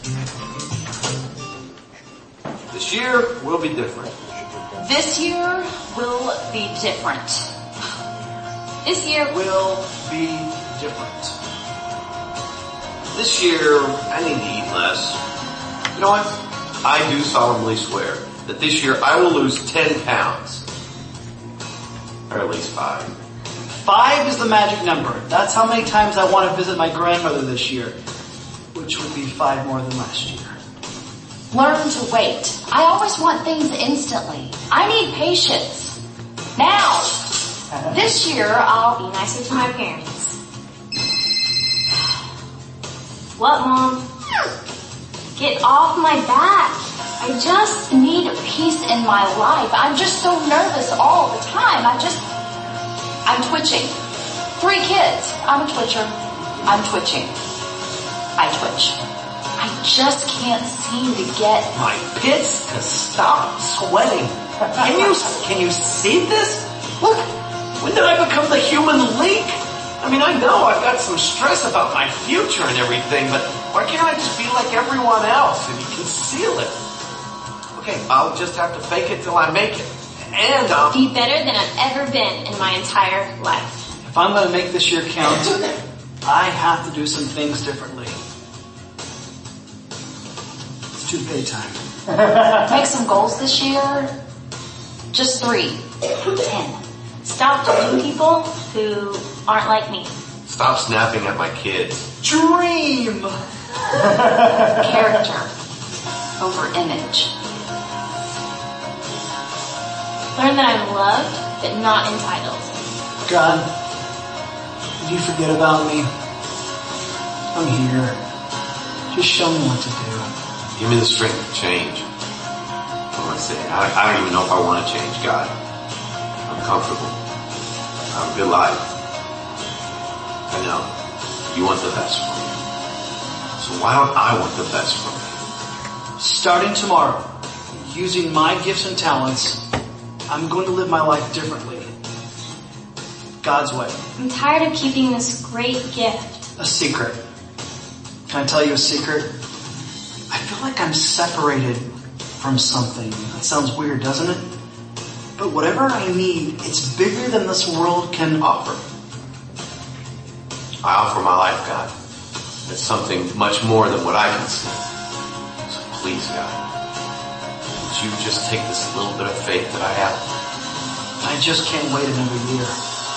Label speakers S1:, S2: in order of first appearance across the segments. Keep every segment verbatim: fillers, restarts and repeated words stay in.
S1: This year will be different.
S2: This year will be different. This year
S3: will be different.
S1: This year, I need to eat less. You know what? I do solemnly swear that this year I will lose ten pounds. Or at least five.
S3: Five is the magic number. That's how many times I want to visit my grandmother this year, which would be five more than last year.
S2: learn to wait. I always want things instantly. I need patience. Now, this year I'll be nicer to my parents. What, Mom? Get off my back. I just need peace in my life. I'm just so nervous all the time. I just, I'm twitching. Three kids. I'm a twitcher. I'm twitching. I twitch. I just can't seem to get
S1: my pits to stop sweating. Can you, can you see this? Look, when did I become the human leak? I mean, I know I've got some stress about my future and everything, but why can't I just be like everyone else and conceal it? Okay, I'll just have to fake it till I make it. And I'll
S4: be better than I've ever been in my entire life.
S3: If I'm going to make this year count, I have to do some things differently. It's toupee time.
S2: Make some goals this year. Just three. Ten.
S4: Stop judging people who aren't like me.
S1: Stop snapping at my kids.
S3: Dream!
S2: Character over image.
S4: Learn that I'm loved, but not entitled.
S3: God, did you forget about me? I'm here. Just show me what to do.
S1: Give me the strength to change. What am I saying? I, I don't even know if I want to change, God. I'm comfortable. I have a good life. I know. You want the best for me. So why don't I want the best for me?
S3: Starting tomorrow, using my gifts and talents, I'm going to live my life differently. God's way.
S4: I'm tired of keeping this great gift.
S3: A secret. Can I tell you a secret? I feel like I'm separated from something. That sounds weird, doesn't it? But whatever I need, it's bigger than this world can offer.
S1: I offer my life, God. It's something much more than what I can see. So please, God, would you just take this little bit of faith that I have?
S3: I just can't wait another year.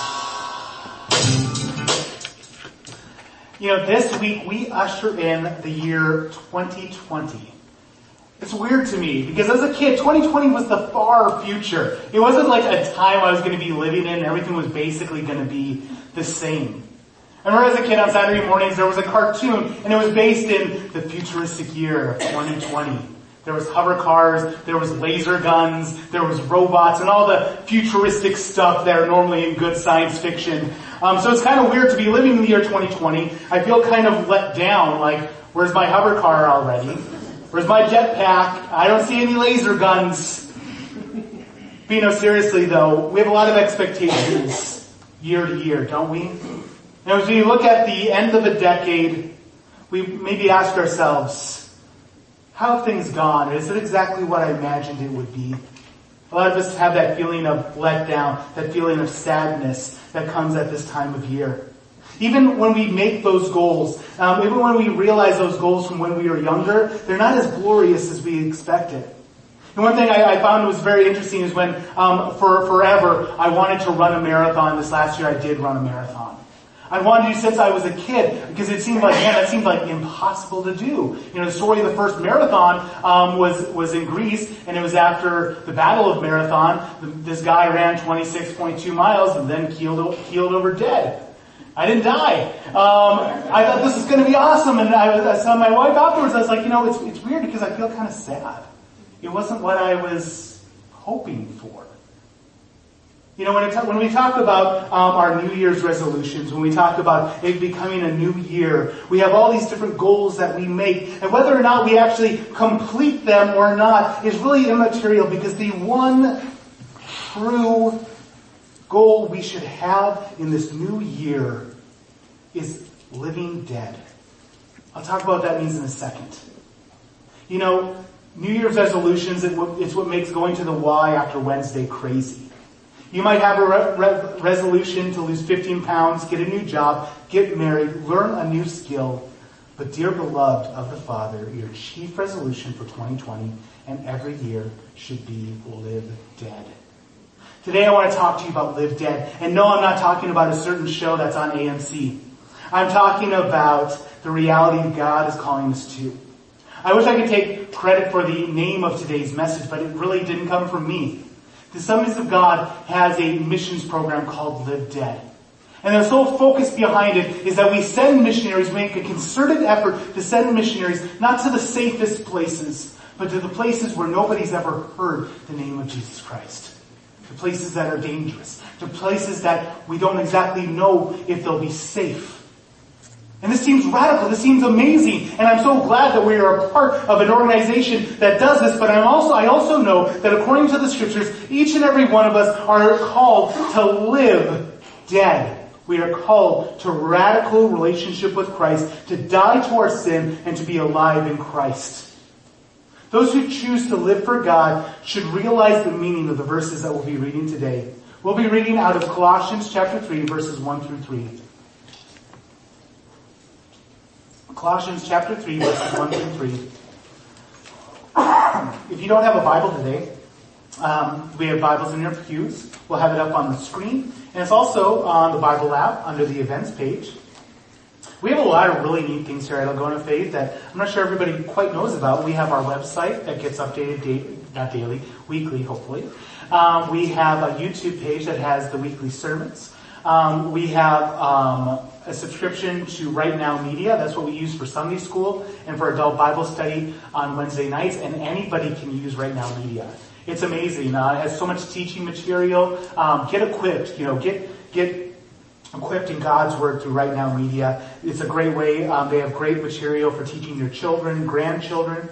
S5: You know, this week we usher in the year twenty twenty. It's weird to me because as a kid, twenty twenty was the far future. It wasn't like a time I was going to be living in and everything was basically going to be the same. I remember as a kid on Saturday mornings there was a cartoon and it was based in the futuristic year of twenty twenty. There was hover cars, there was laser guns, there was robots, and all the futuristic stuff that are normally in good science fiction. Um, so it's kind of weird to be living in the year twenty twenty. I feel kind of let down, like, where's my hover car already? Where's my jetpack? I don't see any laser guns. But you know, seriously though, we have a lot of expectations year to year, don't we? Now as we look at the end of a decade, we maybe ask ourselves, how have things gone? Is it exactly what I imagined it would be? A lot of us have that feeling of letdown, that feeling of sadness that comes at this time of year. Even when we make those goals, um, even when we realize those goals from when we were younger, they're not as glorious as we expected. And one thing I, I found was very interesting is when, um, for forever, I wanted to run a marathon. This last year I did run a marathon. I wanted to since I was a kid because it seemed like, man, that seemed like impossible to do. You know, the story of the first marathon um, was was in Greece, and it was after the Battle of Marathon. This guy ran twenty-six point two miles and then keeled keeled over dead. I didn't die. Um, I thought this was going to be awesome, and I, was, I saw my wife afterwards. I was like, you know, it's it's weird because I feel kind of sad. It wasn't what I was hoping for. You know, when, it, when we talk about um, our New Year's resolutions, when we talk about it becoming a new year, we have all these different goals that we make. And whether or not we actually complete them or not is really immaterial because the one true goal we should have in this new year is living dead. I'll talk about what that means in a second. You know, New Year's resolutions, it's what makes going to the Y after Wednesday crazy. You might have a re- re- resolution to lose fifteen pounds, get a new job, get married, learn a new skill. But dear beloved of the Father, your chief resolution for twenty twenty and every year should be live dead. Today I want to talk to you about Live Dead. And no, I'm not talking about a certain show that's on A M C. I'm talking about the reality God is calling us to. I wish I could take credit for the name of today's message, but it really didn't come from me. The Assemblies of God has a missions program called Live Dead. And the sole focus behind it is that we send missionaries, we make a concerted effort to send missionaries not to the safest places, but to the places where nobody's ever heard the name of Jesus Christ. To places that are dangerous. To places that we don't exactly know if they'll be safe. And this seems radical, this seems amazing, and I'm so glad that we are a part of an organization that does this, but I'm also, I also know that according to the scriptures, each and every one of us are called to live dead. We are called to radical relationship with Christ, to die to our sin, and to be alive in Christ. Those who choose to live for God should realize the meaning of the verses that we'll be reading today. We'll be reading out of Colossians chapter three, verses one through three. Colossians chapter three, verses one through three. If you don't have a Bible today, um, we have Bibles in your pews. We'll have it up on the screen. And it's also on the Bible app under the events page. We have a lot of really neat things here at Algona Faith that I'm not sure everybody quite knows about. We have our website that gets updated, day, not daily, weekly, hopefully. Um, we have a YouTube page that has the weekly sermons. Um, we have um, a subscription to Right Now Media. That's what we use for Sunday school and for adult Bible study on Wednesday nights. And anybody can use Right Now Media. It's amazing. Uh, it has so much teaching material. Um, get equipped. You know, get get equipped in God's Word through Right Now Media. It's a great way. Um, they have great material for teaching your children, grandchildren.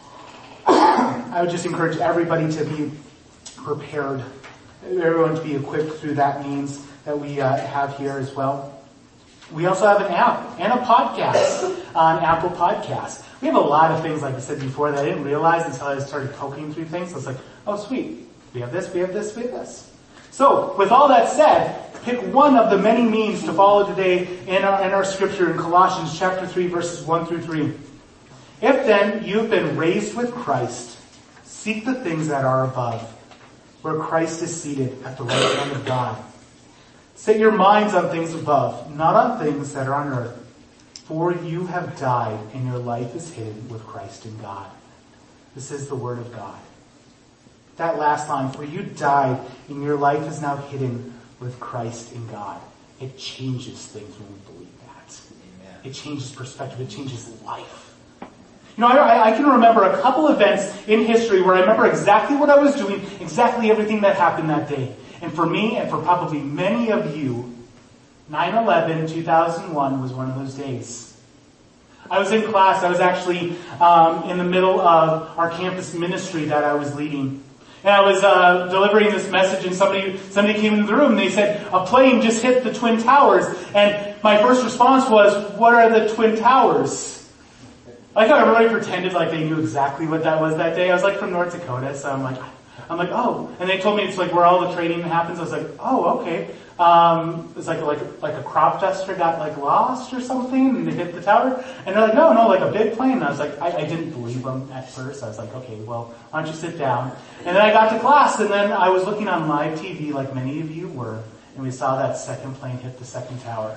S5: I would just encourage everybody to be prepared. Everyone to be equipped through that means that we uh, have here as well. We also have an app and a podcast on Apple Podcasts. We have a lot of things, like I said before, that I didn't realize until I started poking through things. So it's like, oh sweet, we have this, we have this, we have this. So, with all that said, pick one of the many means to follow today in our, in our scripture in Colossians chapter three, verses one through three. If then you have been raised with Christ, seek the things that are above, where Christ is seated at the right hand of God. Set your minds on things above, not on things that are on earth. For you have died, and your life is hidden with Christ in God. This is the word of God. That last line, for you died, and your life is now hidden with Christ in God. It changes things when we believe that. Amen. It changes perspective. It changes life. You know, I, I can remember a couple events in history where I remember exactly what I was doing, exactly everything that happened that day. And for me, and for probably many of you, nine eleven, two thousand one was one of those days. I was in class. I was actually um, in the middle of our campus ministry that I was leading. And I was uh, delivering this message, and somebody somebody came in the room, and they said, a plane just hit the Twin Towers. And my first response was, what are the Twin Towers? I thought everybody pretended like they knew exactly what that was that day. I was like from North Dakota, so I'm like... I'm like, oh, and they told me it's like where all the training happens. I was like, oh, okay. Um, it's like like like a crop duster got like lost or something, and they hit the tower. And they're like, no, no, like a big plane. And I was like, I, I didn't believe them at first. I was like, okay, well, why don't you sit down? And then I got to class, and then I was looking on live T V, like many of you were, and we saw that second plane hit the second tower.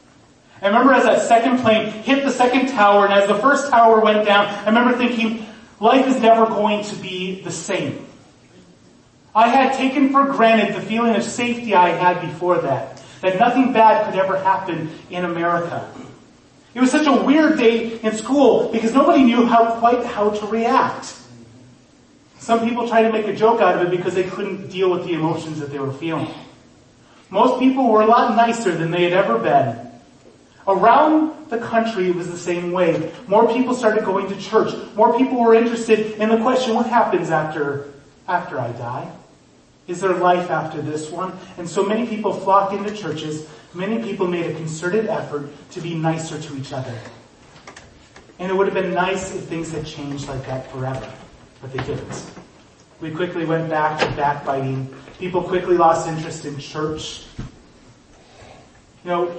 S5: I remember as that second plane hit the second tower, and as the first tower went down, I remember thinking, life is never going to be the same. I had taken for granted the feeling of safety I had before that, that nothing bad could ever happen in America. It was such a weird day in school because nobody knew how quite how to react. Some people tried to make a joke out of it because they couldn't deal with the emotions that they were feeling. Most people were a lot nicer than they had ever been. Around the country, it was the same way. More people started going to church. More people were interested in the question, what happens after, after I die? Is there life after this one? And so many people flocked into churches. Many people made a concerted effort to be nicer to each other. And it would have been nice if things had changed like that forever, but they didn't. We quickly went back to backbiting. People quickly lost interest in church. You know,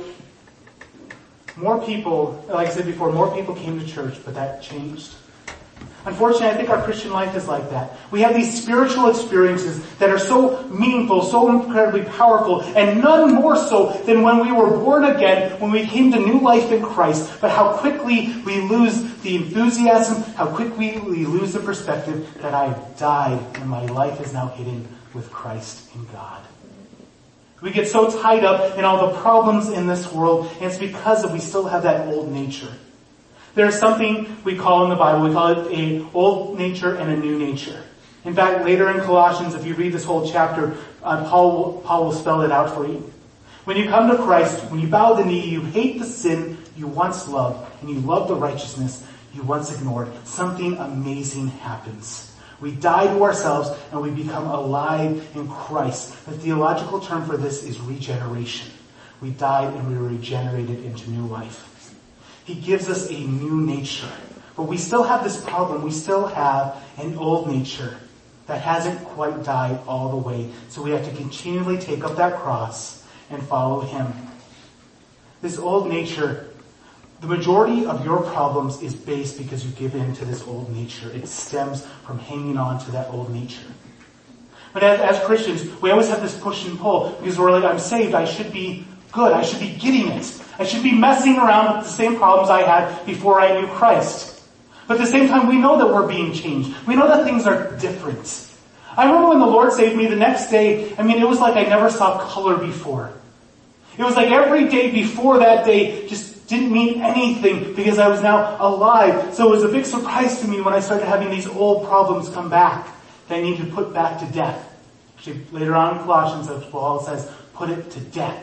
S5: more people, like I said before, more people came to church, but that changed. Unfortunately, I think our Christian life is like that. We have these spiritual experiences that are so meaningful, so incredibly powerful, and none more so than when we were born again, when we came to new life in Christ. But how quickly we lose the enthusiasm, how quickly we lose the perspective that I've died and my life is now hidden with Christ in God. We get so tied up in all the problems in this world, and it's because we still have that old nature. There's something we call in the Bible, we call it a old nature and a new nature. In fact, later in Colossians, if you read this whole chapter, uh, Paul, will, Paul will spell it out for you. When you come to Christ, when you bow the knee, you hate the sin you once loved, and you love the righteousness you once ignored. Something amazing happens. We die to ourselves and we become alive in Christ. The theological term for this is regeneration. We died and we were regenerated into new life. He gives us a new nature. But we still have this problem. We still have an old nature that hasn't quite died all the way. So we have to continually take up that cross and follow Him. This old nature, the majority of your problems is based because you give in to this old nature. It stems from hanging on to that old nature. But as, as Christians, we always have this push and pull because we're like, I'm saved, I should be good, I should be getting it. I should be messing around with the same problems I had before I knew Christ. But at the same time, we know that we're being changed. We know that things are different. I remember when the Lord saved me the next day, I mean, it was like I never saw color before. It was like every day before that day just didn't mean anything because I was now alive. So it was a big surprise to me when I started having these old problems come back that I need to put back to death. Actually, later on in Colossians, Paul says, put it to death.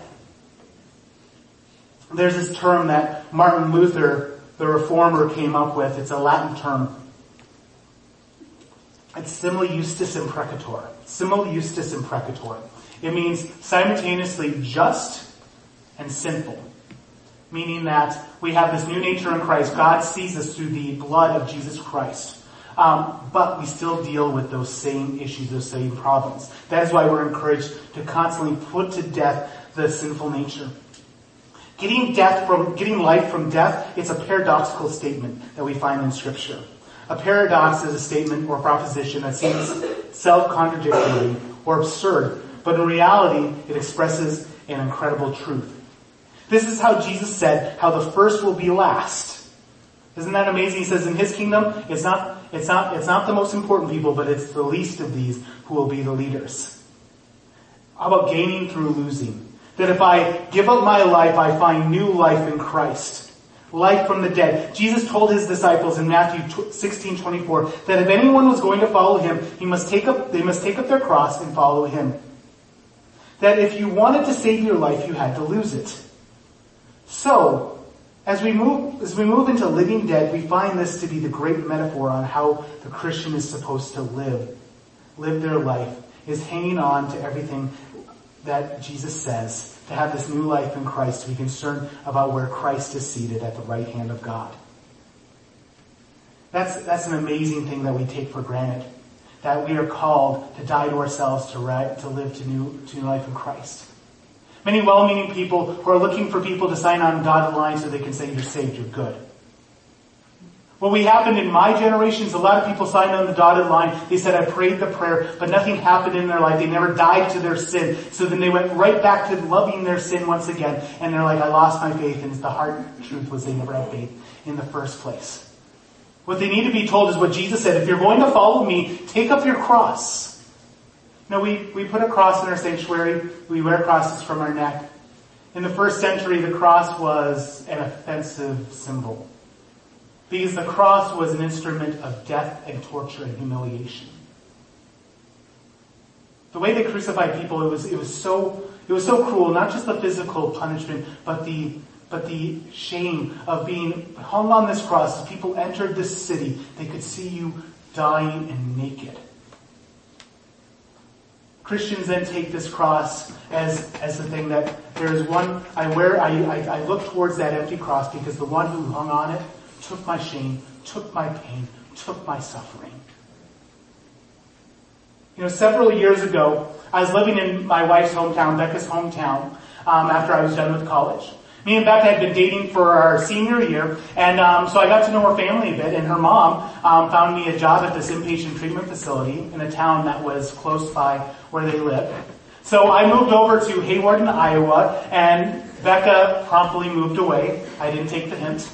S5: There's this term that Martin Luther, the reformer, came up with. It's a Latin term. It's simul justus imprecator. Simul justus imprecator. It means simultaneously just and sinful. Meaning that we have this new nature in Christ. God sees us through the blood of Jesus Christ. Um, but we still deal with those same issues, those same problems. That is why we're encouraged to constantly put to death the sinful nature. Getting death from, getting life from death, it's a paradoxical statement that we find in Scripture. A paradox is a statement or proposition that seems self-contradictory or absurd, but in reality, it expresses an incredible truth. This is how Jesus said how the first will be last. Isn't that amazing? He says in His kingdom, it's not, it's not, it's not the most important people, but it's the least of these who will be the leaders. How about gaining through losing? That if I give up my life, I find new life in Christ. Life from the dead. Jesus told His disciples in Matthew sixteen twenty-four that if anyone was going to follow Him, he must take up, they must take up their cross and follow Him. That if you wanted to save your life, you had to lose it. So, as we move, as we move into living dead, we find this to be the great metaphor on how the Christian is supposed to live. Live their life, is hanging on to everything that Jesus says, to have this new life in Christ, to be concerned about where Christ is seated at the right hand of God. That's, that's an amazing thing that we take for granted. That we are called to die to ourselves, to, right, to live to new, to new life in Christ. Many well-meaning people who are looking for people to sign on dotted lines so they can say, you're saved, you're good. What we happened in my generation is a lot of people signed on the dotted line. They said, I prayed the prayer, but nothing happened in their life. They never died to their sin. So then they went right back to loving their sin once again. And they're like, I lost my faith. And the hard truth was they never had faith in the first place. What they need to be told is what Jesus said. If you're going to follow me, take up your cross. Now we, we put a cross in our sanctuary. We wear crosses from our neck. In the first century, the cross was an offensive symbol. Because the cross was an instrument of death and torture and humiliation. The way they crucified people, it was, it was so, it was so cruel, not just the physical punishment, but the, but the shame of being hung on this cross. As people entered this city, they could see you dying and naked. Christians then take this cross as, as the thing that there is one, I wear, I, I, I look towards that empty cross because the one who hung on it took my shame, took my pain, took my suffering. You know, several years ago, I was living in my wife's hometown, Becca's hometown, um, after I was done with college. Me and Becca had been dating for our senior year, and um, so I got to know her family a bit, and her mom um, found me a job at this inpatient treatment facility in a town that was close by where they lived. So I moved over to Hawarden, Iowa, and Becca promptly moved away. I didn't take the hint.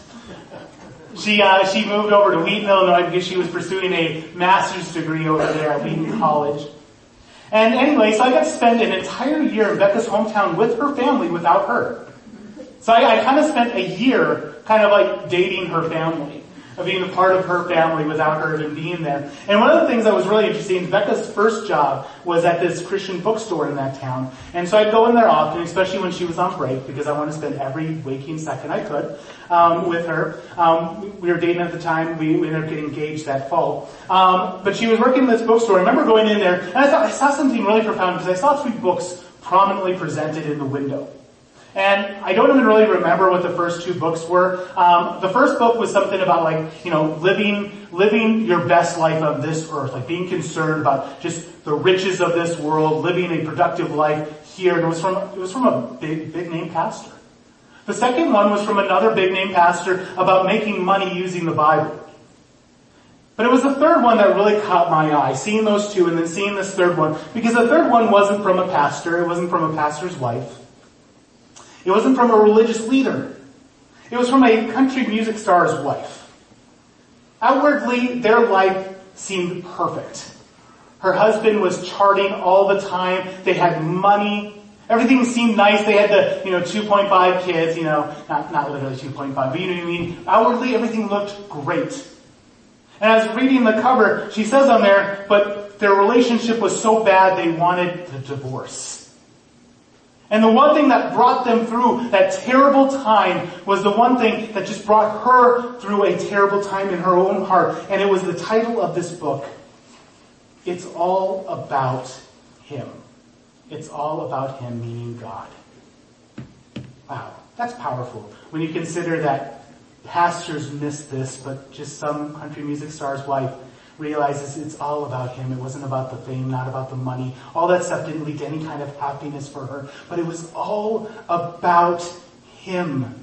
S5: She uh, she moved over to Wheaton, Illinois, because she was pursuing a master's degree over there at Wheaton College. And anyway, so I got to spend an entire year in Becca's hometown with her family without her. So I, I kind of spent a year kind of like dating her family, of being a part of her family without her even being there. And one of the things that was really interesting, Becca's first job was at this Christian bookstore in that town. And so I'd go in there often, especially when she was on break, because I wanted to spend every waking second I could um, with her. Um, we were dating at the time. We, we ended up getting engaged that fall. Um, but she was working in this bookstore. I remember going in there, and I thought I saw something really profound, because I saw three books prominently presented in the window. And I don't even really remember what the first two books were. Um, the first book was something about like, you know, living, living your best life on this earth, like being concerned about just the riches of this world, living a productive life here. And it was from, it was from a big, big name pastor. The second one was from another big name pastor about making money using the Bible. But it was the third one that really caught my eye, seeing those two and then seeing this third one, because the third one wasn't from a pastor, it wasn't from a pastor's wife. It wasn't from a religious leader. It was from a country music star's wife. Outwardly, their life seemed perfect. Her husband was charting all the time. They had money. Everything seemed nice. They had the, you know, two point five kids, you know, not, not literally two point five, but you know what I mean? Outwardly, everything looked great. And I was reading the cover, she says on there, but their relationship was so bad they wanted the divorce. And the one thing that brought them through that terrible time was the one thing that just brought her through a terrible time in her own heart. And it was the title of this book. It's all about Him. It's all about Him, meaning God. Wow, that's powerful. When you consider that pastors miss this, but just some country music star's wife realizes it's all about Him. It wasn't about the fame, not about the money. All that stuff didn't lead to any kind of happiness for her. But it was all about Him.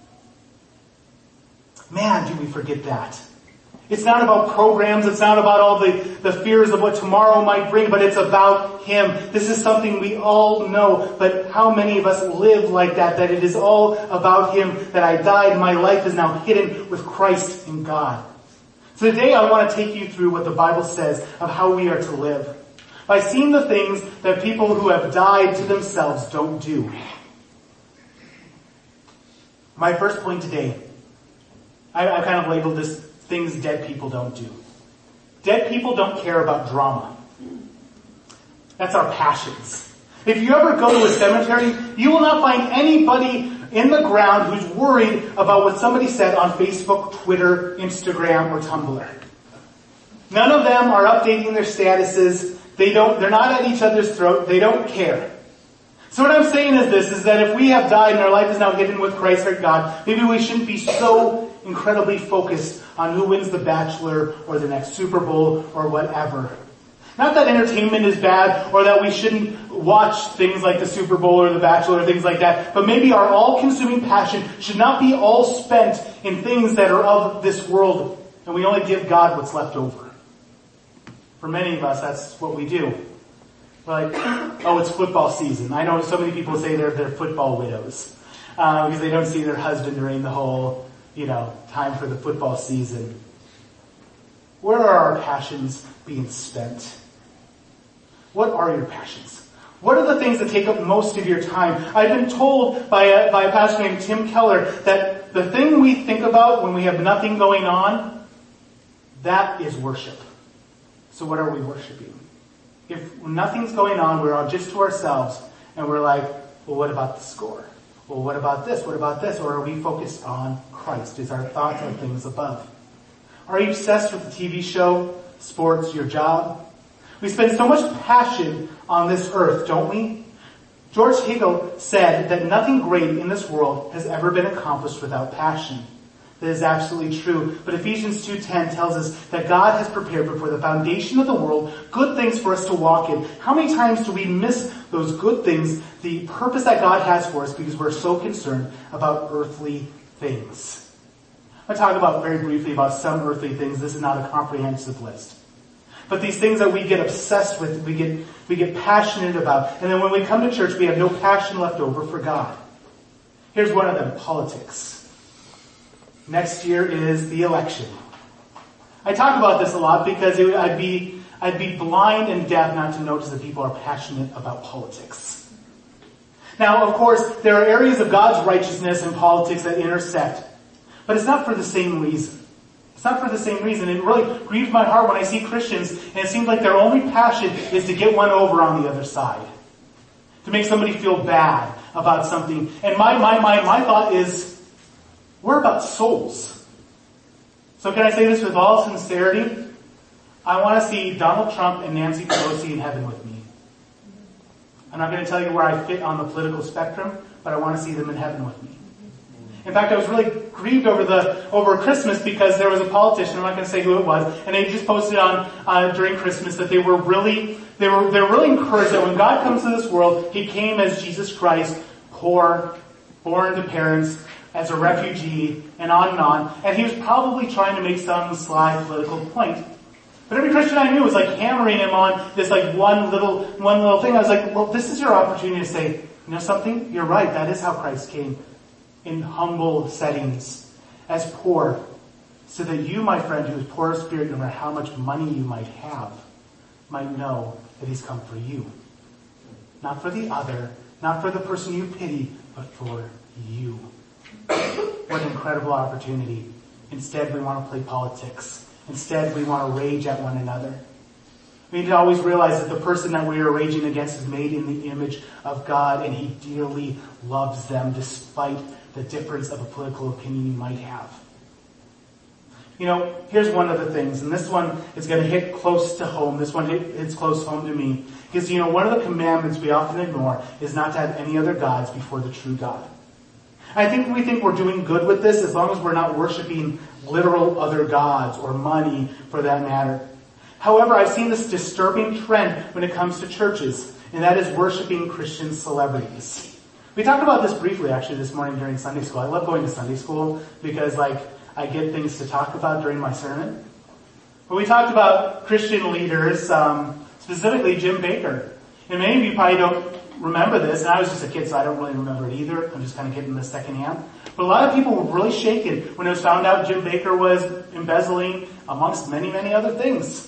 S5: Man, do we forget that. It's not about programs. It's not about all the, the fears of what tomorrow might bring, but it's about Him. This is something we all know, but how many of us live like that, that it is all about Him, that I died, my life is now hidden with Christ in God. So today I want to take you through what the Bible says of how we are to live, by seeing the things that people who have died to themselves don't do. My first point today, I, I kind of labeled this things dead people don't do. Dead people don't care about drama. That's our passions. If you ever go to a cemetery, you will not find anybody in the ground who's worried about what somebody said on Facebook, Twitter, Instagram, or Tumblr. None of them are updating their statuses. They don't, they're not at each other's throat. They don't care. So what I'm saying is this, is that if we have died and our life is now hidden with Christ our God, maybe we shouldn't be so incredibly focused on who wins the Bachelor or the next Super Bowl or whatever. Not that entertainment is bad or that we shouldn't watch things like the Super Bowl or the Bachelor or things like that, but maybe our all-consuming passion should not be all spent in things that are of this world, and we only give God what's left over. For many of us, that's what we do. We're like, oh, it's football season. I know so many people say they're, they're football widows, uh, because they don't see their husband during the whole, you know, time for the football season. Where are our passions being spent? What are your passions? What are the things that take up most of your time? I've been told by a, by a pastor named Tim Keller that the thing we think about when we have nothing going on, that is worship. So what are we worshiping? If nothing's going on, we're all just to ourselves, and we're like, well, what about the score? Well, what about this? What about this? Or are we focused on Christ? Is our thoughts on things above? Are you obsessed with the T V show, sports, your job? We spend so much passion on this earth, don't we? George Hegel said that nothing great in this world has ever been accomplished without passion. that is absolutely true. But Ephesians two ten tells us that God has prepared before the foundation of the world good things for us to walk in. How many times do we miss those good things, the purpose that God has for us, because we're so concerned about earthly things? I'm going to talk about very briefly about some earthly things. This is not a comprehensive list. But these things that we get obsessed with, we get, we get passionate about. And then when we come to church, we have no passion left over for God. Here's one of them, politics. Next year is the election. I talk about this a lot because it, I'd be, I'd be blind and deaf not to notice that people are passionate about politics. Now, of course, there are areas of God's righteousness and politics that intersect. But it's not for the same reason. It's not for the same reason. It really grieves my heart when I see Christians and it seems like their only passion is to get one over on the other side. To make somebody feel bad about something. And my, my, my, my thought is, we're about souls. So can I say this with all sincerity? I want to see Donald Trump and Nancy Pelosi in heaven with me. I'm not going to tell you where I fit on the political spectrum, but I want to see them in heaven with me. In fact, I was really grieved over the over Christmas because there was a politician, I'm not going to say who it was, and they just posted on uh, during Christmas that they were really they were they were really encouraged that when God comes to this world, He came as Jesus Christ, poor, born to parents, as a refugee, and on and on. And He was probably trying to make some sly political point. But every Christian I knew was like hammering him on this like one little one little thing. I was like, well, this is your opportunity to say, you know something? You're right. That is how Christ came. In humble settings, as poor, so that you, my friend, who is poor of spirit, no matter how much money you might have, might know that He's come for you. Not for the other, not for the person you pity, but for you. What an incredible opportunity. Instead, we want to play politics. Instead, we want to rage at one another. We need to always realize that the person that we are raging against is made in the image of God, and He dearly loves them despite the difference of a political opinion you might have. You know, here's one of the things, and this one is going to hit close to home. This one hit, hits close home to me. Because, you know, one of the commandments we often ignore is not to have any other gods before the true God. I think we think we're doing good with this as long as we're not worshiping literal other gods or money for that matter. However, I've seen this disturbing trend when it comes to churches, and that is worshiping Christian celebrities. We talked about this briefly actually this morning during Sunday school. I love going to Sunday school because like I get things to talk about during my sermon. But we talked about Christian leaders, um, specifically Jim Bakker. And many of you probably don't remember this, and I was just a kid so I don't really remember it either. I'm just kind of getting this secondhand. But a lot of people were really shaken when it was found out Jim Bakker was embezzling amongst many, many other things.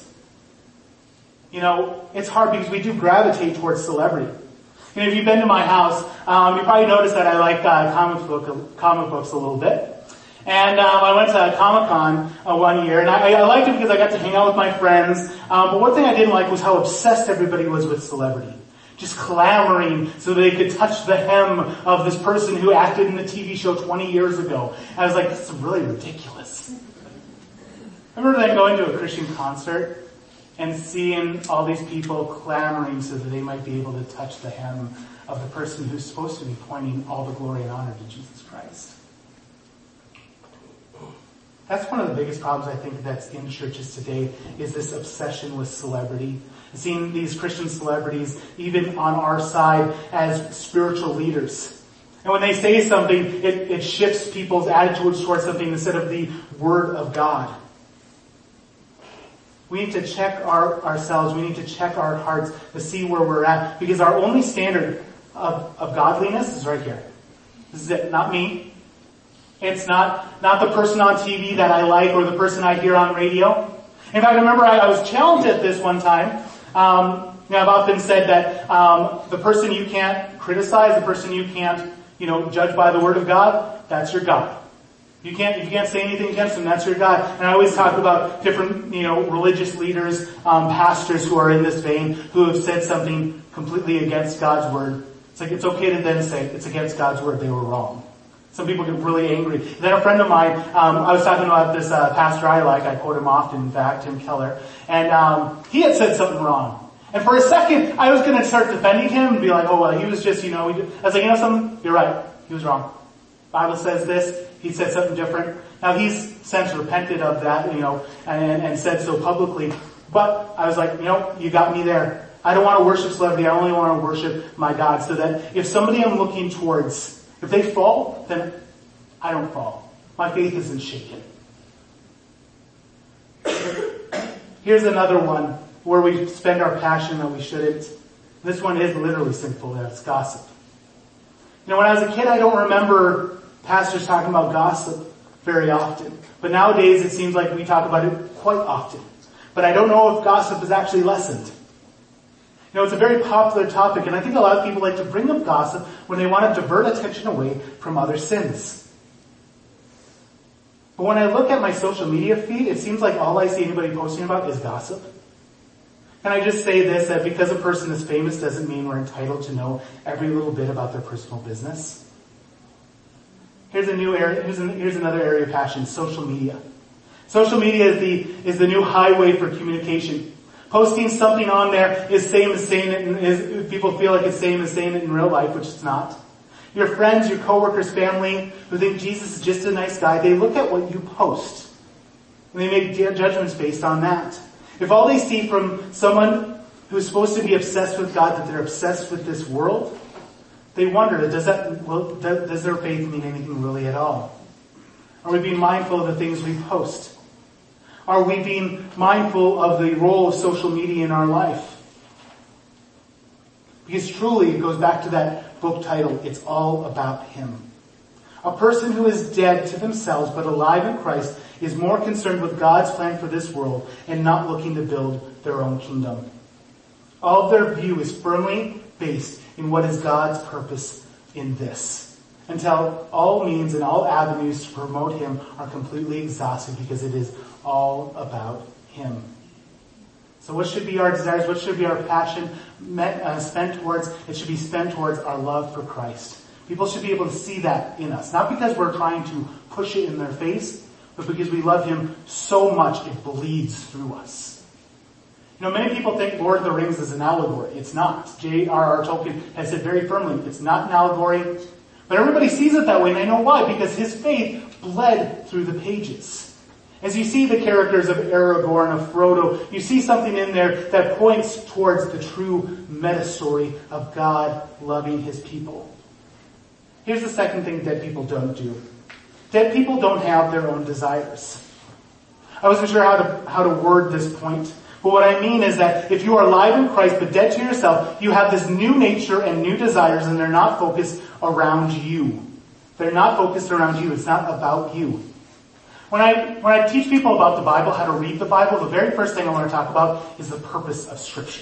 S5: You know, it's hard because we do gravitate towards celebrity. You know, if you've been to my house, um, you probably noticed that I like uh, comic book comic books a little bit. And um, I went to Comic-Con uh, one year, and I, I liked it because I got to hang out with my friends. Um, but one thing I didn't like was how obsessed everybody was with celebrity. Just clamoring so they could touch the hem of this person who acted in the T V show twenty years ago. I was like, this is really ridiculous. I remember then going to a Christian concert and seeing all these people clamoring so that they might be able to touch the hem of the person who's supposed to be pointing all the glory and honor to Jesus Christ. That's one of the biggest problems I think that's in churches today, is this obsession with celebrity. Seeing these Christian celebrities, even on our side, as spiritual leaders. And when they say something, it, it shifts people's attitudes towards something instead of the Word of God. We need to check our, ourselves. We need to check our hearts to see where we're at. Because our only standard of, of godliness is right here. This is it, not me. It's not, not the person on T V that I like or the person I hear on radio. In fact, I remember I, I was challenged at this one time. Um, you know, I've often said that um, the person you can't criticize, the person you can't, you know, judge by the Word of God, that's your God. You can't, you can't say anything against them. That's your God. And I always talk about different, you know, religious leaders, um, pastors who are in this vein, who have said something completely against God's Word. It's like, it's okay to then say it's against God's Word. They were wrong. Some people get really angry. Then a friend of mine, um, I was talking about this, uh, pastor I like. I quote him often, in fact, Tim Keller. And, um, he had said something wrong. And for a second, I was going to start defending him and be like, oh, well, he was just, you know, I was like, you know something? You're right. He was wrong. Bible says this. He said something different. Now he's since repented of that, you know, and, and said so publicly. But I was like, you know, you got me there. I don't want to worship celebrity. I only want to worship my God. So that if somebody I'm looking towards, if they fall, then I don't fall. My faith isn't shaken. Here's another one where we spend our passion that we shouldn't. This one is literally sinful. That's gossip. You know, when I was a kid, I don't remember pastors talking about gossip very often. But nowadays, it seems like we talk about it quite often. But I don't know if gossip is actually lessened. You know, it's a very popular topic, and I think a lot of people like to bring up gossip when they want to divert attention away from other sins. But when I look at my social media feed, it seems like all I see anybody posting about is gossip. Can I just say this, that because a person is famous doesn't mean we're entitled to know every little bit about their personal business? Here's a new area, here's, an, here's another area of passion, social media. Social media is the, is the new highway for communication. Posting something on there is same as saying it, in, is, people feel like it's same as saying it in real life, which it's not. Your friends, your coworkers, family, who think Jesus is just a nice guy, they look at what you post. And they make judgments based on that. If all they see from someone who's supposed to be obsessed with God, that they're obsessed with this world, they wonder, does that, well, does their faith mean anything really at all? Are we being mindful of the things we post? Are we being mindful of the role of social media in our life? Because truly, it goes back to that book title, it's all about Him. A person who is dead to themselves but alive in Christ is more concerned with God's plan for this world and not looking to build their own kingdom. All of their view is firmly based in what is God's purpose in this, until all means and all avenues to promote Him are completely exhausted because it is all about Him. So what should be our desires? What should be our passion met, uh, spent towards? It should be spent towards our love for Christ. People should be able to see that in us. Not because we're trying to push it in their face, but because we love Him so much it bleeds through us. You know, many people think Lord of the Rings is an allegory. It's not. J R R Tolkien has said very firmly, it's not an allegory. But everybody sees it that way, and I know why. Because his faith bled through the pages. As you see the characters of Aragorn, of Frodo, you see something in there that points towards the true meta-story of God loving His people. Here's the second thing dead people don't do. Dead people don't have their own desires. I wasn't sure how to, how to word this point, but what I mean is that if you are alive in Christ but dead to yourself, you have this new nature and new desires, and they're not focused around you. They're not focused around you. It's not about you. When I, when I teach people about the Bible, how to read the Bible, the very first thing I want to talk about is the purpose of Scripture.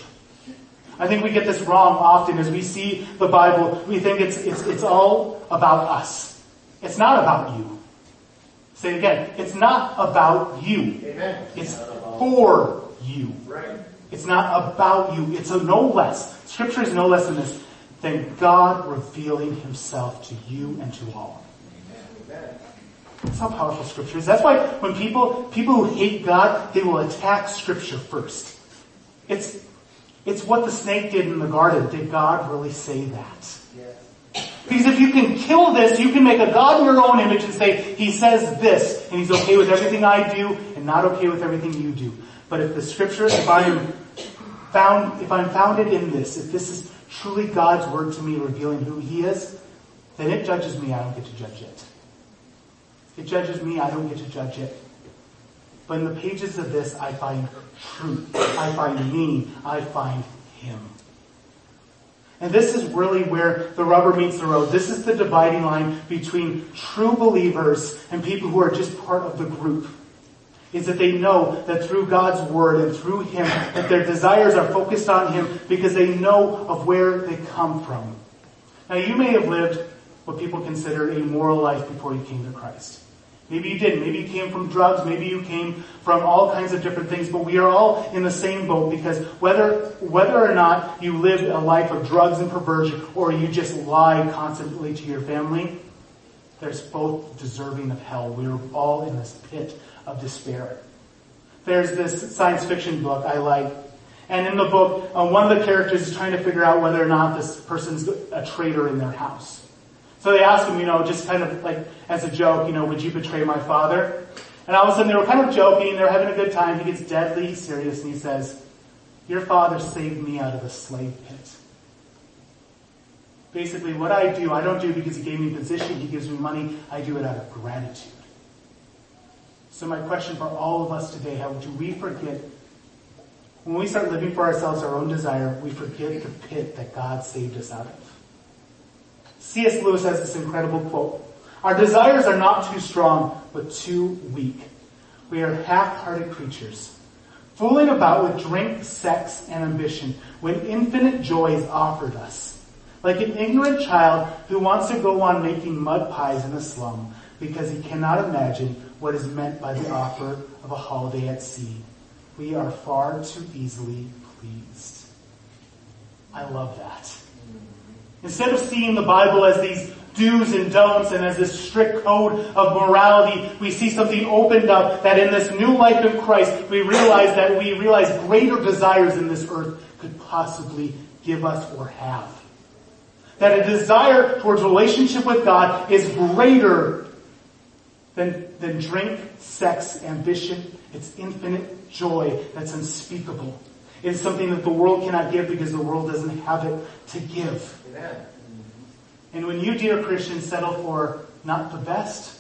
S5: I think we get this wrong often as we see the Bible. We think it's, it's, it's all about us. It's not about you. Say it again. It's not about you.
S1: Amen.
S5: It's for you.
S1: Right.
S5: It's not about you. It's a no less. Scripture is no less than this, than God revealing Himself to you and to all.
S1: Amen.
S5: That's how powerful Scripture is. That's why when people, people who hate God, they will attack Scripture first. It's, it's what the snake did in the garden. Did God really say that?
S1: Yes.
S5: Because if you can kill this, you can make a God in your own image and say, He says this, and He's okay with everything I do, and not okay with everything you do. But if the Scripture, if I am found, if I'm founded in this, if this is truly God's word to me revealing who He is, then it judges me, I don't get to judge it. It judges me, I don't get to judge it. But in the pages of this, I find truth. I find meaning. I find Him. And this is really where the rubber meets the road. This is the dividing line between true believers and people who are just part of the group. Is that they know that through God's Word and through Him, that their desires are focused on Him because they know of where they come from. Now you may have lived what people consider a moral life before you came to Christ. Maybe you didn't. Maybe you came from drugs. Maybe you came from all kinds of different things. But we are all in the same boat because whether whether or not you live a life of drugs and perversion or you just lie constantly to your family, there's both deserving of hell. We are all in this pit of despair. There's this science fiction book I like. And in the book, uh, one of the characters is trying to figure out whether or not this person's a traitor in their house. So they ask him, you know, just kind of like as a joke, you know, would you betray my father? And all of a sudden they were kind of joking, they're having a good time. He gets deadly serious and he says, your father saved me out of the slave pit. Basically, what I do, I don't do because he gave me position, he gives me money, I do it out of gratitude. So my question for all of us today, how do we forget, when we start living for ourselves our own desire, we forget the pit that God saved us out of. C S Lewis has this incredible quote. Our desires are not too strong, but too weak. We are half-hearted creatures, fooling about with drink, sex, and ambition when infinite joy is offered us. Like an ignorant child who wants to go on making mud pies in a slum because he cannot imagine what is meant by the offer of a holiday at sea. We are far too easily pleased. I love that. Instead of seeing the Bible as these do's and don'ts and as this strict code of morality, we see something opened up that in this new life in Christ, we realize that we realize greater desires in this earth could possibly give us or have. That a desire towards relationship with God is greater than, than drink, sex, ambition. It's infinite joy that's unspeakable. It is something that the world cannot give because the world doesn't have it to give. Amen. And when you, dear Christians, settle for not the best,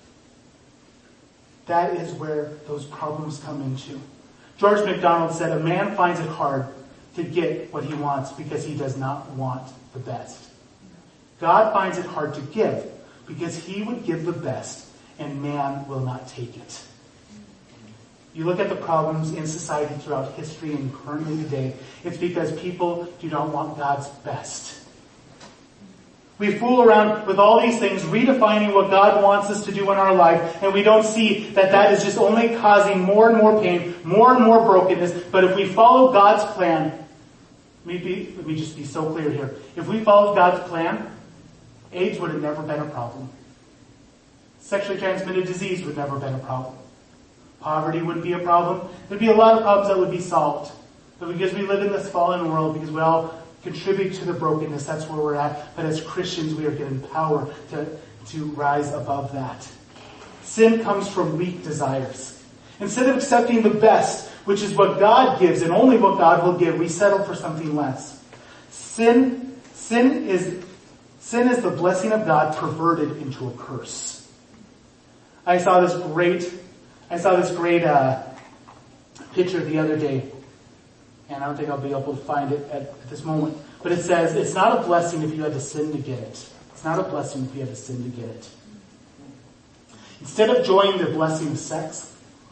S5: that is where those problems come into. George MacDonald said, a man finds it hard to get what he wants because he does not want the best. God finds it hard to give because he would give the best and man will not take it. You look at the problems in society throughout history and currently today, it's because people do not want God's best. We fool around with all these things, redefining what God wants us to do in our life, and we don't see that that is just only causing more and more pain, more and more brokenness. But if we follow God's plan, let me, be, let me just be so clear here. If we followed God's plan, AIDS would have never been a problem. Sexually transmitted disease would never have been a problem. Poverty wouldn't be a problem. There'd be a lot of problems that would be solved. But because we live in this fallen world, because we all contribute to the brokenness, that's where we're at. But as Christians, we are given power to, to rise above that. Sin comes from weak desires. Instead of accepting the best, which is what God gives and only what God will give, we settle for something less. Sin, sin is, sin is the blessing of God perverted into a curse. I saw this great, I saw this great, uh, picture the other day. And I don't think I'll be able to find it at, at this moment. But it says, it's not a blessing if you had to sin to get it. It's not a blessing if you had to sin to get it. Instead of enjoying the blessing of sex,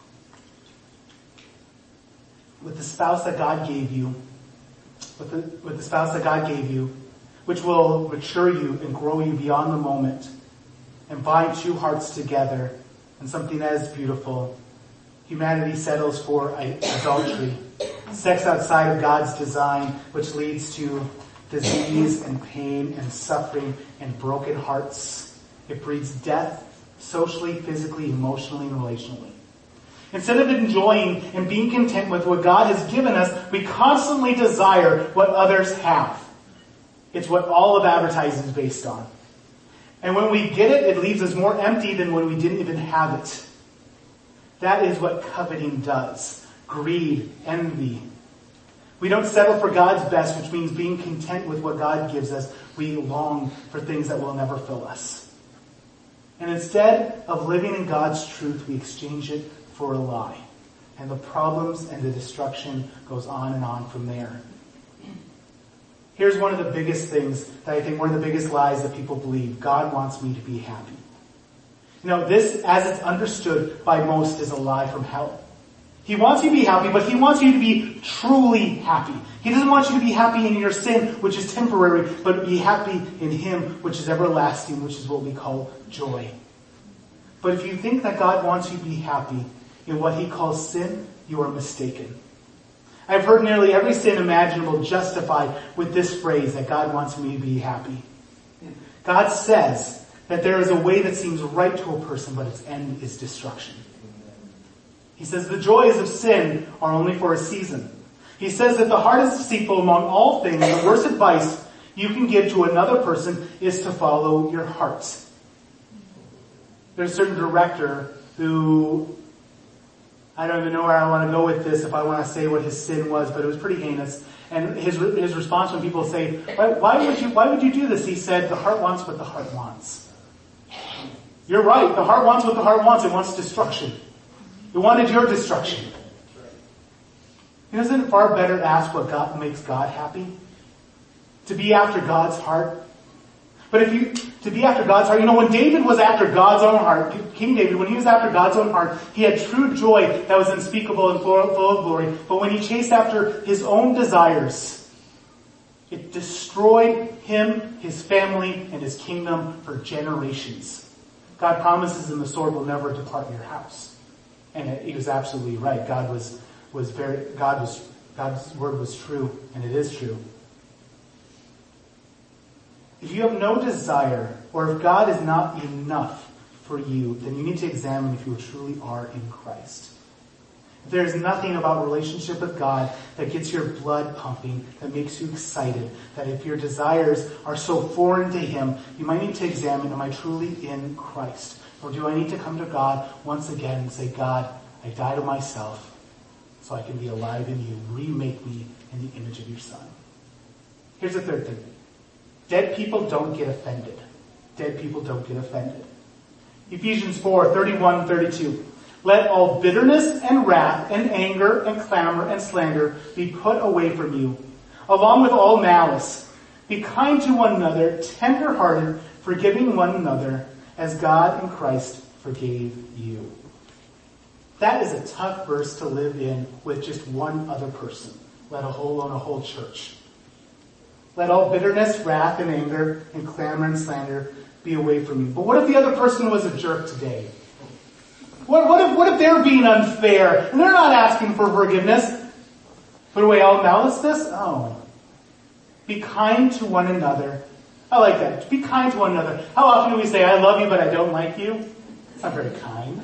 S5: with the spouse that God gave you, with the, with the spouse that God gave you, which will mature you and grow you beyond the moment, and bind two hearts together in something that is beautiful, humanity settles for adultery. Sex outside of God's design, which leads to disease and pain and suffering and broken hearts. It breeds death, socially, physically, emotionally, and relationally. Instead of enjoying and being content with what God has given us, we constantly desire what others have. It's what all of advertising is based on. And when we get it, it leaves us more empty than when we didn't even have it. That is what coveting does. Greed, envy. We don't settle for God's best, which means being content with what God gives us. We long for things that will never fill us. And instead of living in God's truth, we exchange it for a lie. And the problems and the destruction goes on and on from there. Here's one of the biggest things that I think, one of the biggest lies that people believe. God wants me to be happy. You know, this, as it's understood by most, is a lie from hell. He wants you to be happy, but he wants you to be truly happy. He doesn't want you to be happy in your sin, which is temporary, but be happy in him, which is everlasting, which is what we call joy. But if you think that God wants you to be happy in what he calls sin, you are mistaken. I've heard nearly every sin imaginable justified with this phrase that God wants me to be happy. God says that there is a way that seems right to a person, but its end is destruction. He says the joys of sin are only for a season. He says that the heart is deceitful among all things. The worst advice you can give to another person is to follow your heart. There's a certain director who, I don't even know where I want to go with this if I want to say what his sin was, but it was pretty heinous. And his his response when people say, why, why would you why would you do this? He said, the heart wants what the heart wants. You're right. The heart wants what the heart wants. It wants destruction. It wanted your destruction. Isn't it far better to ask what God makes God happy? To be after God's heart. But if you, to be after God's heart, you know, when David was after God's own heart, King David, when he was after God's own heart, he had true joy that was unspeakable and full of glory. But when he chased after his own desires, it destroyed him, his family, and his kingdom for generations. God promises him the sword will never depart your house. And it, he was absolutely right. God was, was very, God was, God's word was true, and it is true. If you have no desire, or if God is not enough for you, then you need to examine if you truly are in Christ. If there is nothing about relationship with God that gets your blood pumping, that makes you excited, that if your desires are so foreign to Him, you might need to examine, am I truly in Christ? Or do I need to come to God once again and say, God, I die to myself so I can be alive in you. Remake me in the image of your Son. Here's the third thing. Dead people don't get offended. Dead people don't get offended. Ephesians four, thirty-one, thirty-two. Let all bitterness and wrath and anger and clamor and slander be put away from you, along with all malice. Be kind to one another, tender-hearted, forgiving one another, as God in Christ forgave you. That is a tough verse to live in with just one other person, let alone a whole church. Let all bitterness, wrath, and anger, and clamor and slander be away from you. But what if the other person was a jerk today? What, what if, what if they're being unfair and they're not asking for forgiveness? Put away all maliceness? Oh. Be kind to one another. I like that. Be kind to one another. How often do we say, I love you, but I don't like you? It's not very kind.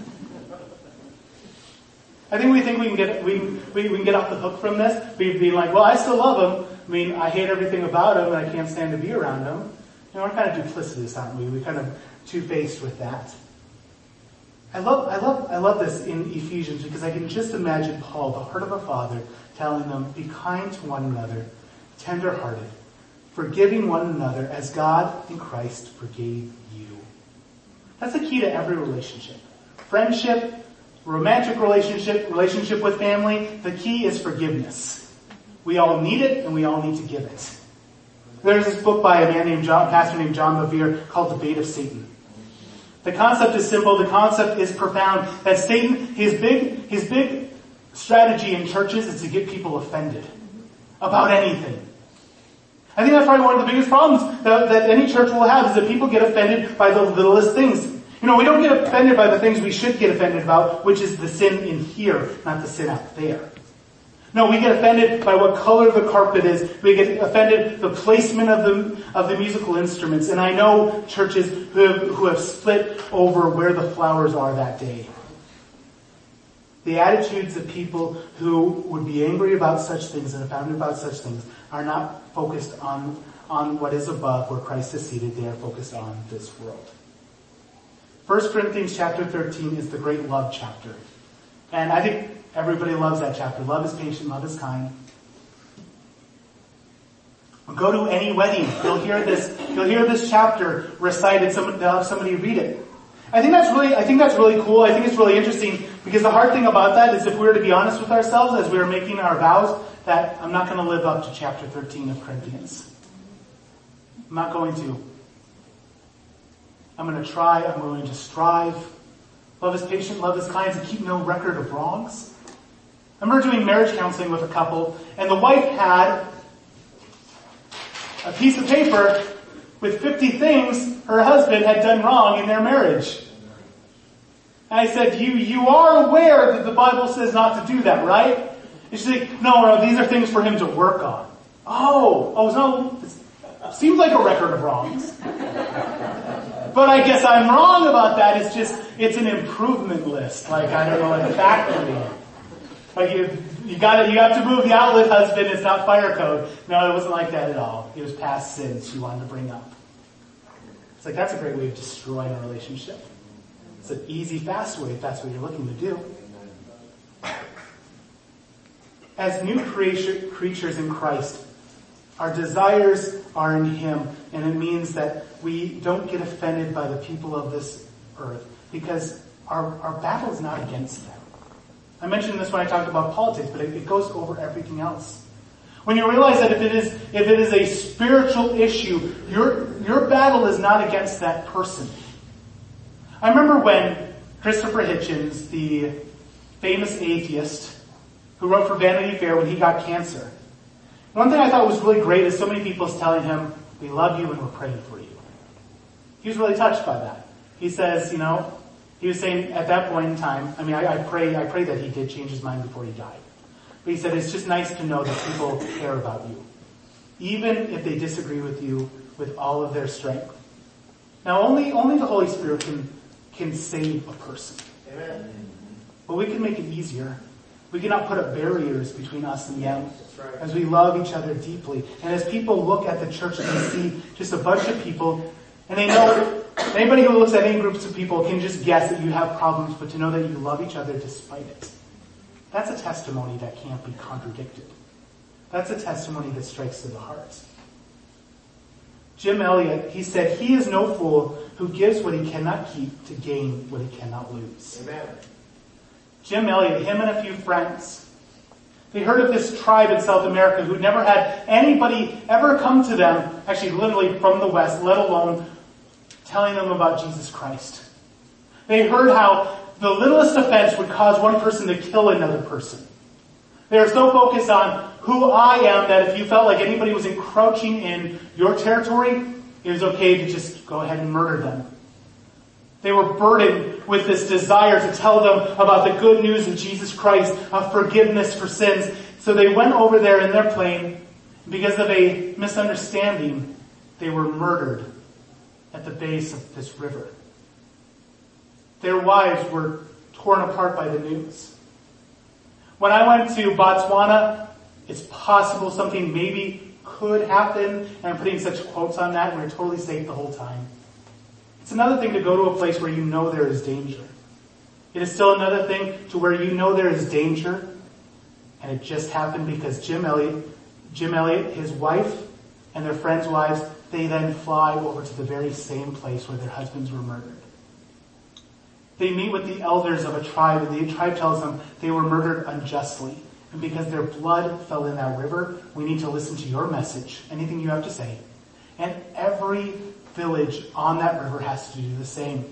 S5: I think we think we can get we, we, we can get off the hook from this. Be, being like, well, I still love him. I mean, I hate everything about him, and I can't stand to be around him. You know, we're kind of duplicitous, aren't we? We're kind of two-faced with that. I love, I love, I love this in Ephesians because I can just imagine Paul, the heart of a father, telling them, be kind to one another, tender-hearted, forgiving one another as God in Christ forgave you. That's the key to every relationship. Friendship, romantic relationship, relationship with family, the key is forgiveness. We all need it, and we all need to give it. There's this book by a man named John, pastor named John Bevere called The Bait of Satan. The concept is simple. The concept is profound. That Satan, his big, his big strategy in churches is to get people offended about anything. I think that's probably one of the biggest problems that, that any church will have is that people get offended by the littlest things. You know, we don't get offended by the things we should get offended about, which is the sin in here, not the sin out there. No, we get offended by what color the carpet is. We get offended the placement of the of the musical instruments. And I know churches who have, who have split over where the flowers are that day. The attitudes of people who would be angry about such things and offended about such things are not focused on, on what is above, where Christ is seated. They are focused on this world. First Corinthians chapter thirteen is the great love chapter. And I think everybody loves that chapter. Love is patient, love is kind. Go to any wedding. You'll hear this, you'll hear this chapter recited. Somebody, they'll have somebody read it. I think that's really, I think that's really cool. I think it's really interesting because the hard thing about that is if we were to be honest with ourselves as we were making our vows, that I'm not going to live up to chapter thirteen of Corinthians. I'm not going to. I'm going to try. I'm going to strive. Love is patient, love is kind, to keep no record of wrongs. I remember doing marriage counseling with a couple, and the wife had a piece of paper with fifty things her husband had done wrong in their marriage. And I said, you, you are aware that the Bible says not to do that, right? And she's like, no, no, these are things for him to work on. Oh, oh, no, it seems like a record of wrongs. But I guess I'm wrong about that. It's just, it's an improvement list. Like, I don't know, like a factory. Like you, you got you have to move the outlet, husband. It's not fire code. No, it wasn't like that at all. It was past sins she wanted to bring up. It's like that's a great way of destroying a relationship. It's an easy, fast way if that's what you're looking to do. As new creation, creatures in Christ, our desires are in Him, and it means that we don't get offended by the people of this earth because our, our battle is not against them. I mentioned this when I talked about politics, but it, it goes over everything else. When you realize that if it is if it is a spiritual issue, your your battle is not against that person. I remember when Christopher Hitchens, the famous atheist who wrote for Vanity Fair when he got cancer. One thing I thought was really great is so many people telling him, we love you and we're praying for you. He was really touched by that. He says, you know, he was saying at that point in time, I mean, I, I pray, I pray that he did change his mind before he died. But he said, it's just nice to know that people care about you. Even if they disagree with you with all of their strength. Now only, only the Holy Spirit can, can save a person. Amen. But we can make it easier. We cannot put up barriers between us and them right. As we love each other deeply. And as people look at the church and they see just a bunch of people, and they know, anybody who looks at any groups of people can just guess that you have problems, but to know that you love each other despite it. That's a testimony that can't be contradicted. That's a testimony that strikes to the heart. Jim Elliot, he said, he is no fool who gives what he cannot keep to gain what he cannot lose. Amen. Jim Elliot, him and a few friends, they heard of this tribe in South America who'd never had anybody ever come to them, actually literally from the West, let alone telling them about Jesus Christ. They heard how the littlest offense would cause one person to kill another person. They were so focused on who I am that if you felt like anybody was encroaching in your territory, it was okay to just go ahead and murder them. They were burdened with this desire to tell them about the good news of Jesus Christ, of forgiveness for sins. So they went over there in their plane. Because of a misunderstanding, they were murdered at the base of this river. Their wives were torn apart by the news. When I went to Botswana, it's possible something maybe could happen, and I'm putting such quotes on that, and we're totally safe the whole time. It's another thing to go to a place where you know there is danger. It is still another thing to where you know there is danger, and it just happened because Jim Elliot, Jim Elliot, his wife, and their friends' wives, they then fly over to the very same place where their husbands were murdered. They meet with the elders of a tribe, and the tribe tells them they were murdered unjustly. And because their blood fell in that river, we need to listen to your message, anything you have to say. And every village on that river has to do the same.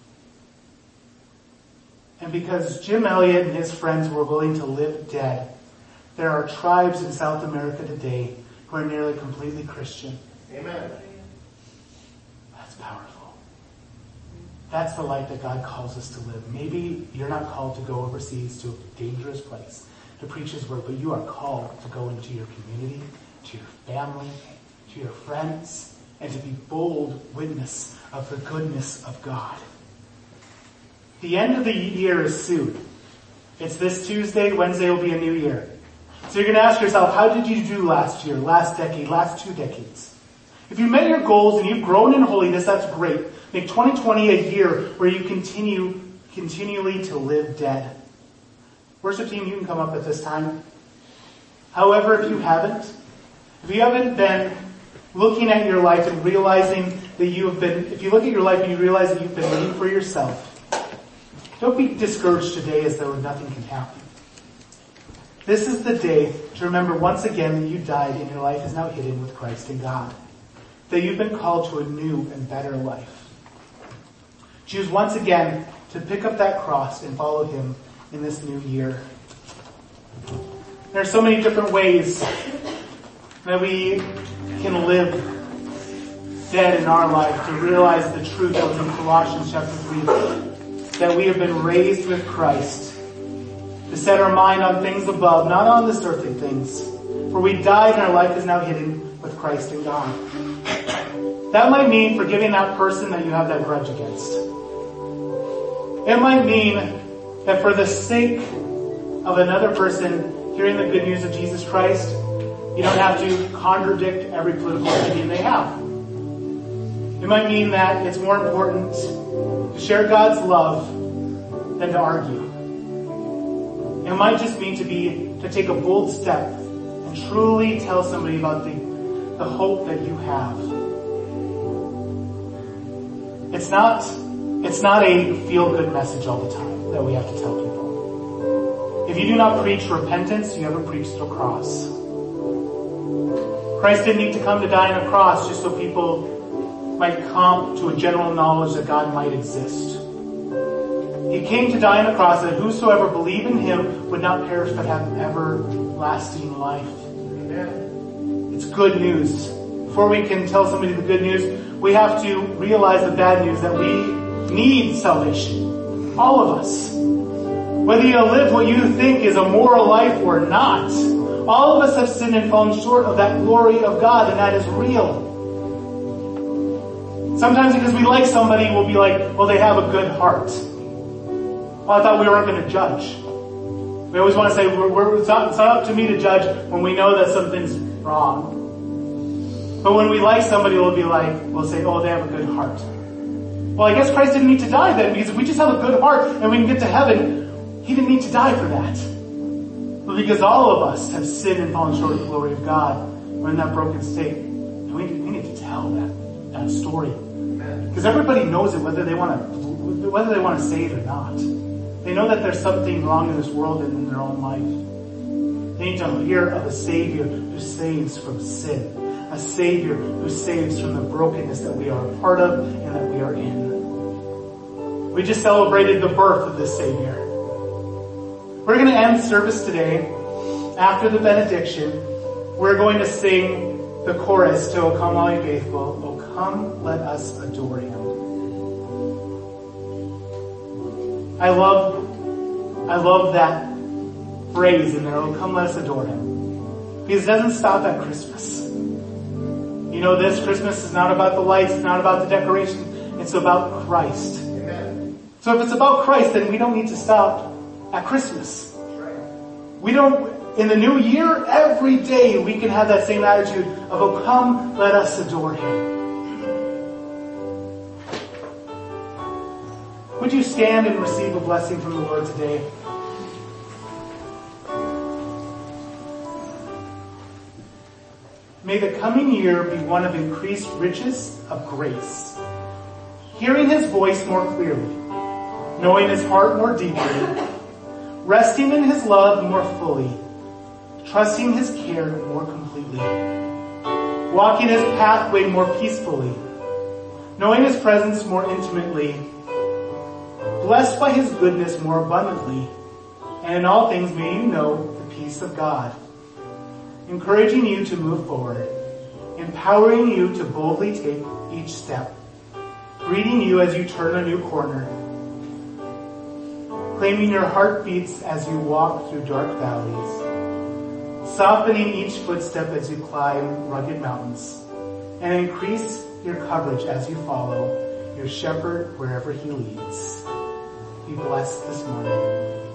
S5: And because Jim Elliot and his friends were willing to live dead, there are tribes in South America today who are nearly completely Christian. Amen. That's powerful. That's the life that God calls us to live. Maybe you're not called to go overseas to a dangerous place to preach His word, but you are called to go into your community, to your family, to your friends, and to be bold witness of the goodness of God. The end of the year is soon. It's this Tuesday. Wednesday will be a new year. So you're going to ask yourself, how did you do last year, last decade, last two decades? If you met your goals and you've grown in holiness, that's great. Make twenty twenty a year where you continue continually to live dead. Worship team, you can come up at this time. However, if you haven't, if you haven't been looking at your life and realizing that you have been, if you look at your life and you realize that you've been living for yourself, don't be discouraged today as though nothing can happen. This is the day to remember once again that you died and your life is now hidden with Christ in God. That you've been called to a new and better life. Choose once again to pick up that cross and follow Him in this new year. There are so many different ways that we can live dead in our life, to realize the truth that was in Colossians chapter three, that we have been raised with Christ, to set our mind on things above, not on this earthly things. For we died and our life is now hidden with Christ in God. That might mean forgiving that person that you have that grudge against. It might mean that for the sake of another person hearing the good news of Jesus Christ, you don't have to contradict every political opinion they have. It might mean that it's more important to share God's love than to argue. It might just mean to be, to take a bold step and truly tell somebody about the, the hope that you have. It's not, it's not a feel-good message all the time that we have to tell people. If you do not preach repentance, you haven't preached the cross. Christ didn't need to come to die on a cross just so people might come to a general knowledge that God might exist. He came to die on the cross that whosoever believe in him would not perish but have everlasting life. Amen. It's good news. Before we can tell somebody the good news, we have to realize the bad news that we need salvation. All of us. Whether you live what you think is a moral life or not, all of us have sinned and fallen short of that glory of God, and that is real. Sometimes because we like somebody, we'll be like, well, they have a good heart. Well, I thought we weren't going to judge. We always want to say, we're, we're, it's, not, it's not up to me to judge when we know that something's wrong. But when we like somebody, we'll be like, we'll say, oh, they have a good heart. Well, I guess Christ didn't need to die then, because if we just have a good heart and we can get to heaven, he didn't need to die for that. But because all of us have sinned and fallen short of the glory of God, we're in that broken state. And we, we need to tell that, that story. Because everybody knows it, whether they want to, whether they want to say it or not. They know that there's something wrong in this world and in their own life. They need to hear of a Savior who saves from sin. A Savior who saves from the brokenness that we are a part of and that we are in. We just celebrated the birth of this Savior. We're going to end service today. After the benediction, we're going to sing the chorus to O Come All Ye Faithful. O come, let us adore him. I love, I love that phrase in there, oh come let us adore him. Because it doesn't stop at Christmas. You know this, Christmas is not about the lights, it's not about the decorations, it's about Christ. Amen. So if it's about Christ, then we don't need to stop at Christmas. We don't, in the new year, every day we can have that same attitude of, oh come let us adore him. Would you stand and receive a blessing from the Lord today? May the coming year be one of increased riches of grace, hearing his voice more clearly, knowing his heart more deeply, resting in his love more fully, trusting his care more completely, walking his pathway more peacefully, knowing his presence more intimately, blessed by his goodness more abundantly, and in all things may you know the peace of God, encouraging you to move forward, empowering you to boldly take each step, greeting you as you turn a new corner, claiming your heartbeats as you walk through dark valleys, softening each footstep as you climb rugged mountains, and increase your courage as you follow your shepherd wherever he leads. Be blessed this morning.